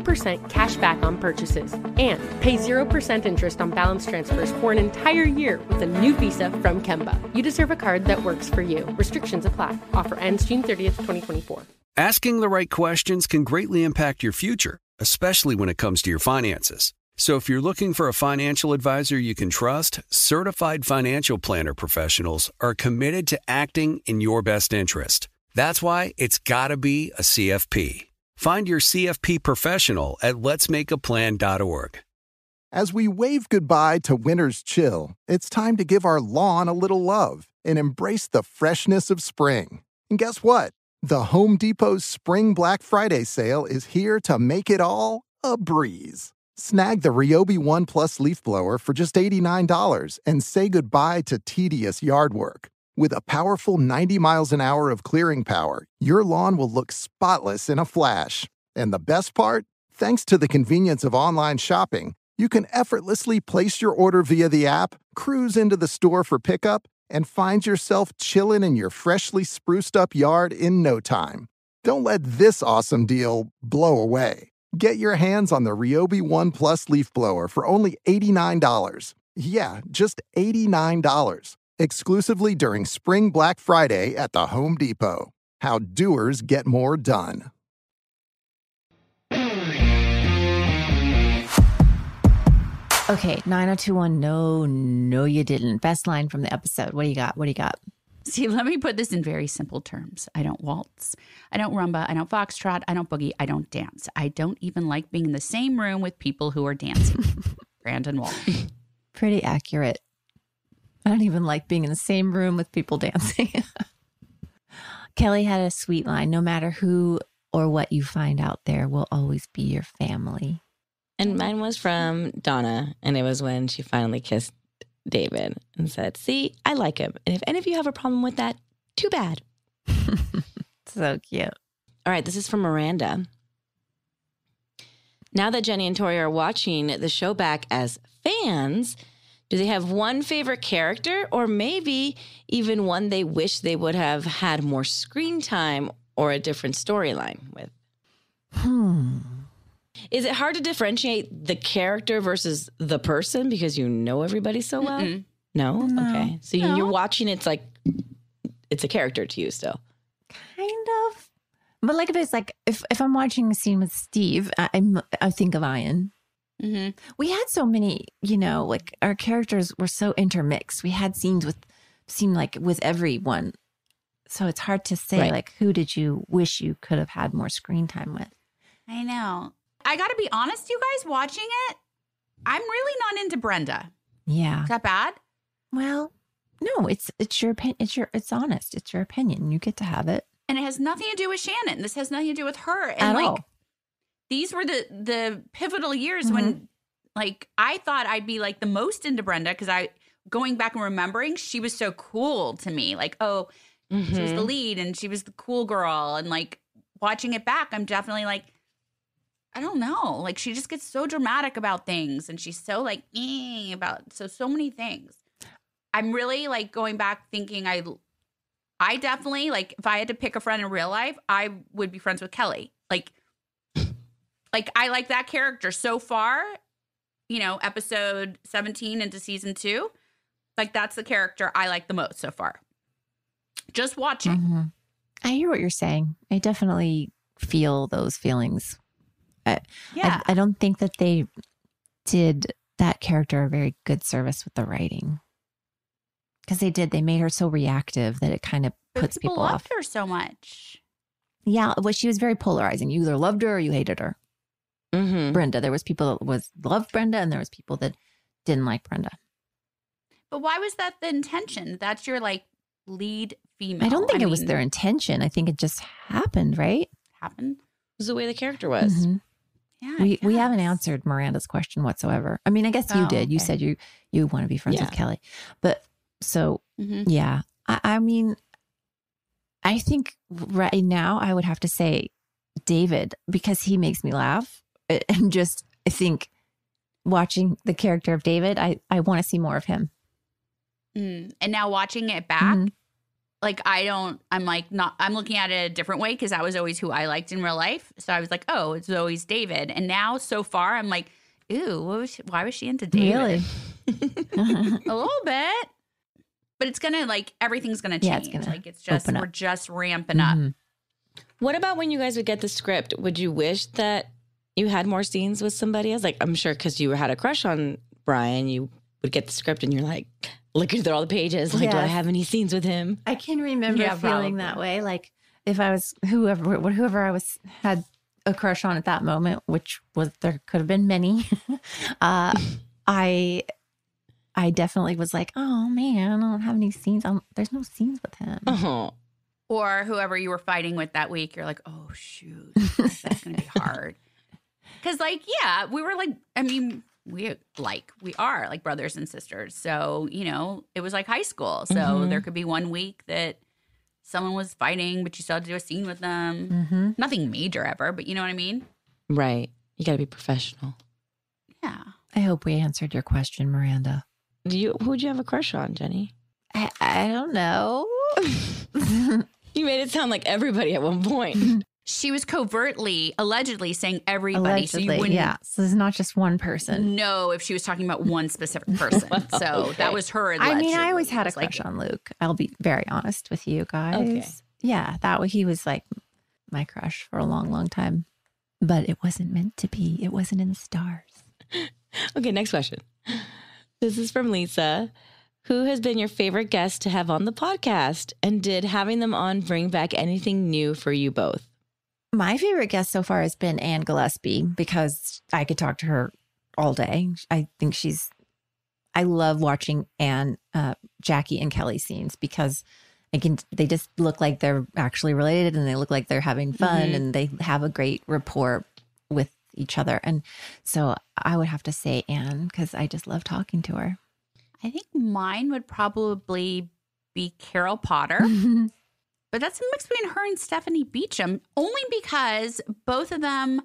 2% cash back on purchases and pay 0% interest on balance transfers for an entire year with a new visa from Kemba. You deserve a card that works for you. Restrictions apply. Offer ends June 30th, 2024. Asking the right questions can greatly impact your future, especially when it comes to your finances. So if you're looking for a financial advisor you can trust, certified financial planner professionals are committed to acting in your best interest. That's why it's got to be a CFP. Find your CFP professional at letsmakeaplan.org. As we wave goodbye to winter's chill, it's time to give our lawn a little love and embrace the freshness of spring. And guess what? The Home Depot's Spring Black Friday sale is here to make it all a breeze. Snag the Ryobi One Plus leaf blower for just $89 and say goodbye to tedious yard work. With a powerful 90 miles an hour of clearing power, your lawn will look spotless in a flash. And the best part? Thanks to the convenience of online shopping, you can effortlessly place your order via the app, cruise into the store for pickup, and find yourself chilling in your freshly spruced up yard in no time. Don't let this awesome deal blow away. Get your hands on the Ryobi One Plus leaf blower for only $89. Yeah, just $89. Exclusively during Spring Black Friday at the Home Depot. How doers get more done. Okay, 9021. No, you didn't. Best line from the episode. What do you got? See, let me put this in very simple terms. I don't waltz. I don't rumba. I don't foxtrot. I don't boogie. I don't dance. I don't even like being in the same room with people who are dancing. Brandon Walsh. Pretty accurate. I don't even like being in the same room with people dancing. Kelly had a sweet line. No matter who or what you find out there will always be your family. And mine was from Donna, and it was when she finally kissed David and said, see, I like him. And if any of you have a problem with that, too bad. So cute. All right, this is from Miranda. Now that Jenny and Tori are watching the show back as fans, do they have one favorite character or maybe even one they wish they would have had more screen time or a different storyline with? Is it hard to differentiate the character versus the person because you know everybody so well? Mm-mm. No? Okay. So No. you're watching, it's like, it's a character to you still. Kind of. But like if I'm watching a scene with Steve, I think of Ian. Mm-hmm. We had so many, like our characters were so intermixed. We had scenes with everyone. So it's hard to say, Right. like, who did you wish you could have had more screen time with? I know. I got to be honest, you guys, watching it, I'm really not into Brenda. Yeah. Is that bad? Well, no, it's your opinion. It's honest. It's your opinion. You get to have it. And it has nothing to do with Shannon. This has nothing to do with her. And At like, all. these were the pivotal years when, like, I thought I'd be like the most into Brenda because going back and remembering, she was so cool to me. Like, she was the lead and she was the cool girl. And like watching it back, I'm definitely like, I don't know. Like she just gets so dramatic about things and she's so like about so many things. I'm really like going back thinking I definitely, like, if I had to pick a friend in real life, I would be friends with Kelly. Like I like that character so far, you know, episode 17 into season 2. Like, that's the character I like the most so far. Just watching. Mm-hmm. I hear what you're saying. I definitely feel those feelings. I don't think that they did that character a very good service with the writing. Because they made her so reactive that it kind of puts people off. Loved her so much. Yeah, well, she was very polarizing. You either loved her or you hated her. Mm-hmm. Brenda, there was people that loved Brenda, and there was people that didn't like Brenda. But why was that the intention? That's your, like, lead female. I don't think it was their intention. I think it just happened, right? Happened. It was the way the character was. Mm-hmm. Yeah, we haven't answered Miranda's question whatsoever. I mean, I guess you did. You said you want to be friends with Kelly, but so yeah. I mean, I think right now I would have to say David, because he makes me laugh, and just I think watching the character of David, I want to see more of him. And now watching it back, like I'm looking at it a different way because that was always who I liked in real life. So I was like, oh, it's always David. And now so far I'm like, ooh, why was she into David? Really? A little bit. But it's gonna, like, everything's gonna change. It's like, it's just, we're just ramping up. What about when you guys would get the script? Would you wish that you had more scenes with somebody else? Like, I'm sure because you had a crush on Brian, you would get the script and you're like, looking through all the pages, like, do I have any scenes with him? I can remember feeling that way. Like, if I was whoever I had a crush on at that moment, which was, there could have been many, I definitely was like, oh man, I don't have any scenes. There's no scenes with him. Uh-huh. Or whoever you were fighting with that week, you're like, oh shoot, that's gonna be hard. Because, like, yeah, we were like, I mean, we are like brothers and sisters. So, you know, it was like high school. So there could be one week that someone was fighting, but you still had to do a scene with them. Nothing major ever, but you know what I mean? Right. You got to be professional. Yeah. I hope we answered your question, Miranda. Who'd you have a crush on, Jenny? I don't know. You made it sound like everybody at one point. She was allegedly saying everybody. So you wouldn't, so it's not just one person. know if she was talking about one specific person. So that was her. I mean, I always had a crush on Luke. I'll be very honest with you guys. Okay. Yeah, he was like my crush for a long, long time. But it wasn't meant to be. It wasn't in the stars. Okay, next question. This is from Lisa. Who has been your favorite guest to have on the podcast? And did having them on bring back anything new for you both? My favorite guest so far has been Anne Gillespie, because I could talk to her all day. I think I love watching Anne, Jackie, and Kelly scenes, because they just look like they're actually related, and they look like they're having fun, and they have a great rapport with each other. And so I would have to say Anne, because I just love talking to her. I think mine would probably be Carol Potter. But that's a mix between her and Stephanie Beacham, only because both of them,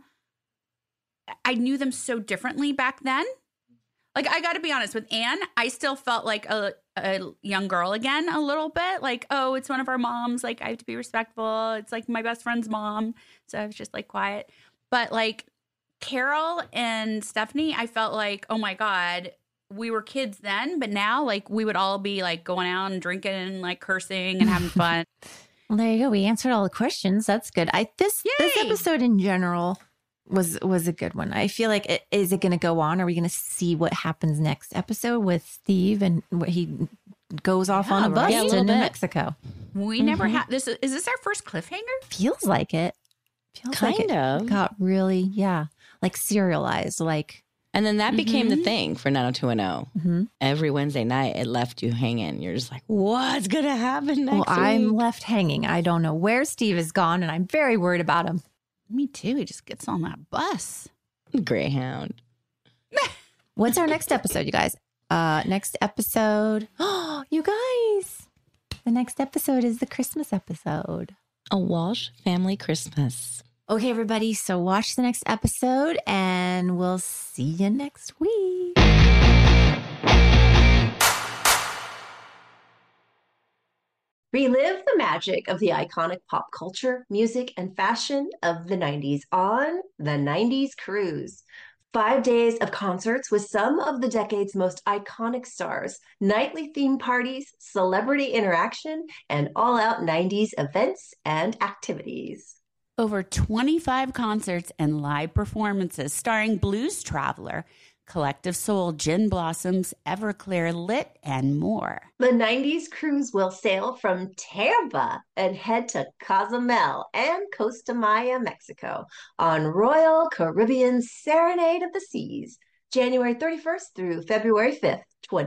I knew them so differently back then. Like, I got to be honest, with Anne, I still felt like a young girl again a little bit. Like, oh, it's one of our moms. Like, I have to be respectful. It's like my best friend's mom. So I was just like quiet. But like Carol and Stephanie, I felt like, oh my God, we were kids then. But now, like, we would all be like going out and drinking and like cursing and having fun. Well, there you go. We answered all the questions. That's good. This episode in general was a good one. I feel like, is it going to go on? Are we going to see what happens next episode with Steve and what he goes off on a bus to New Mexico? We never had this. Is this our first cliffhanger? Feels like it. Kind of. Got really, like serialized, like. And then that became the thing for 90210. Every Wednesday night, it left you hanging. You're just like, what's going to happen next week? I'm left hanging. I don't know where Steve has gone, and I'm very worried about him. Me too. He just gets on that bus. Greyhound. What's our next episode, you guys? Next episode. Oh, you guys. The next episode is the Christmas episode. A Walsh Family Christmas. Okay, everybody. So watch the next episode, and we'll see you next week. Relive the magic of the iconic pop culture, music, and fashion of the 90s on the 90s Cruise. 5 days of concerts with some of the decade's most iconic stars, nightly theme parties, celebrity interaction, and all-out 90s events and activities. Over 25 concerts and live performances starring Blues Traveler, Collective Soul, Gin Blossoms, Everclear, Lit, and more. The 90s Cruise will sail from Tampa and head to Cozumel and Costa Maya, Mexico on Royal Caribbean's Serenade of the Seas, January 31st through February 5th,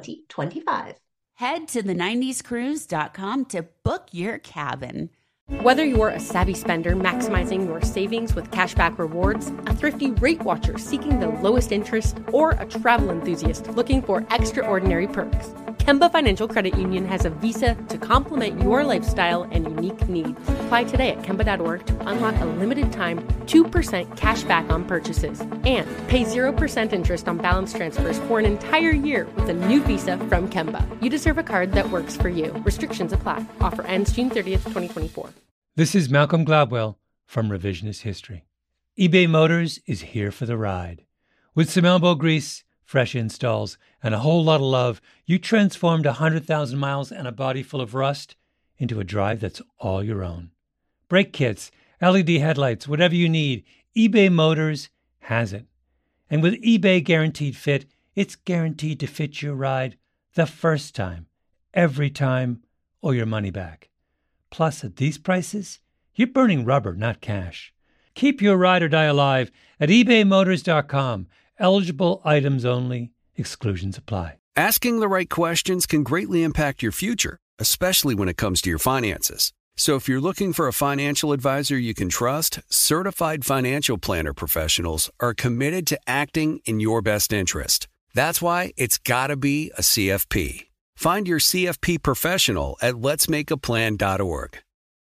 2025. Head to the90scruise.com to book your cabin. Whether you're a savvy spender maximizing your savings with cashback rewards, a thrifty rate watcher seeking the lowest interest, or a travel enthusiast looking for extraordinary perks, Kemba Financial Credit Union has a visa to complement your lifestyle and unique needs. Apply today at Kemba.org to unlock a limited time 2% cash back on purchases and pay 0% interest on balance transfers for an entire year with a new visa from Kemba. You deserve a card that works for you. Restrictions apply. Offer ends June 30th, 2024. This is Malcolm Gladwell from Revisionist History. eBay Motors is here for the ride. With some elbow grease, fresh installs, and a whole lot of love, you transformed 100,000 miles and a body full of rust into a drive that's all your own. Brake kits, LED headlights, whatever you need, eBay Motors has it. And with eBay Guaranteed Fit, it's guaranteed to fit your ride the first time, every time, or your money back. Plus, at these prices, you're burning rubber, not cash. Keep your ride or die alive at ebaymotors.com. Eligible items only. Exclusions apply. Asking the right questions can greatly impact your future, especially when it comes to your finances. So if you're looking for a financial advisor you can trust, certified financial planner professionals are committed to acting in your best interest. That's why it's got to be a CFP. Find your CFP professional at letsmakeaplan.org.